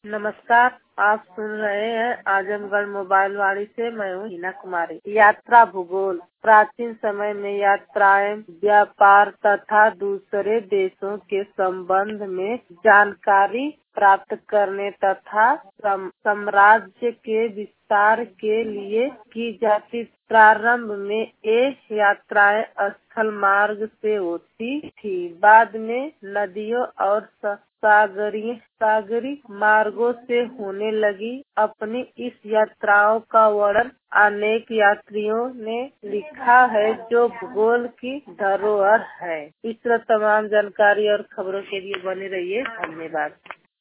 नमस्कार। आप सुन रहे हैं आजमगढ़ मोबाइल वाणी से। मैं हूँ हिना कुमारी। यात्रा भूगोल। प्राचीन समय में यात्राएं व्यापार तथा दूसरे देशों के संबंध में जानकारी प्राप्त करने तथा साम्राज्य के विस्तार के लिए की जाती। प्रारंभ में ये यात्राएं स्थल मार्ग से होती थी। बाद में नदियों और सागरी मार्गों से होने लगी। अपनी इस यात्राओं का वर्णन अनेक यात्रियों ने लिखा है, जो भूगोल की धरोहर है। इस तरह तमाम जानकारी और खबरों के लिए बने रहिए। धन्यवाद।